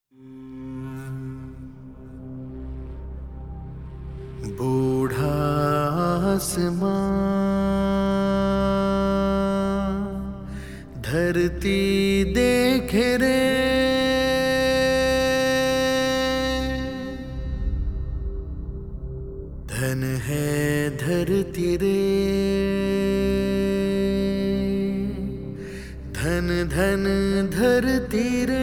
बूढ़ा आसमां धरती देख रे, धन है धरती रे, धन धन धरती रे।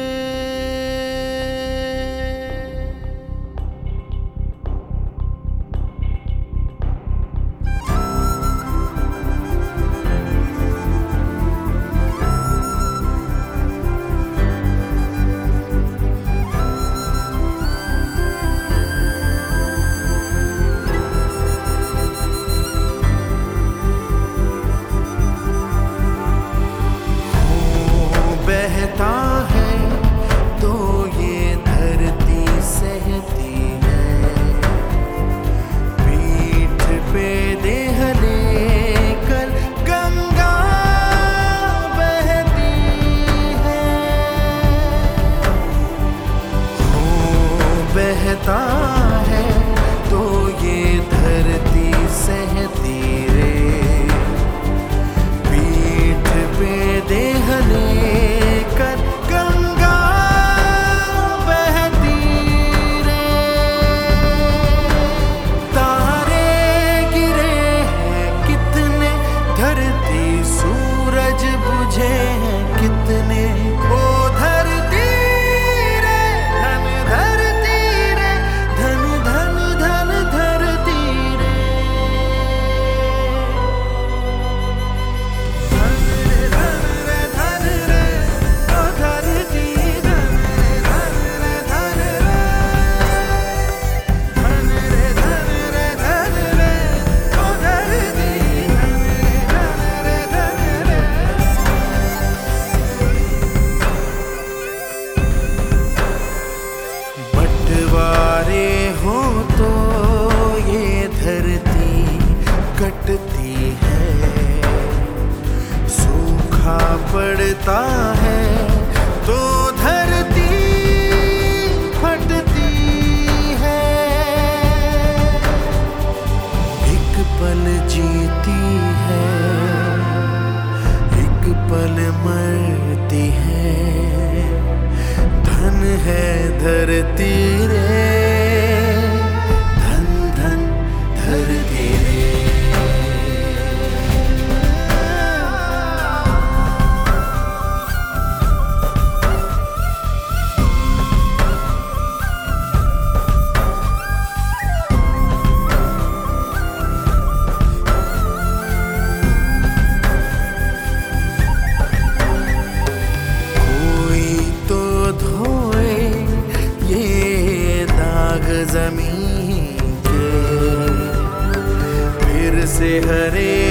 बहता है तो ये धरती सहती है, पीठ पे देह लेकर गंगा बहती है। बहता है तो ये धरती सहती रे, पीठ पे देह लेकर गंगा बहती रे। तारे गिरे हैं कितने, धरती सूरज बुझे हैं कितने। ओ धरती रे, धन धरती रे, धन धन धन धरती रे। बंटवारे हो तो ये धरती कटती है, सूखा पड़ता है तो धरती फटती है। एक पल जीती है, एक पल मरती है, धन है धरती रे, धन धन धरती रे। जमीन के फिर से हरे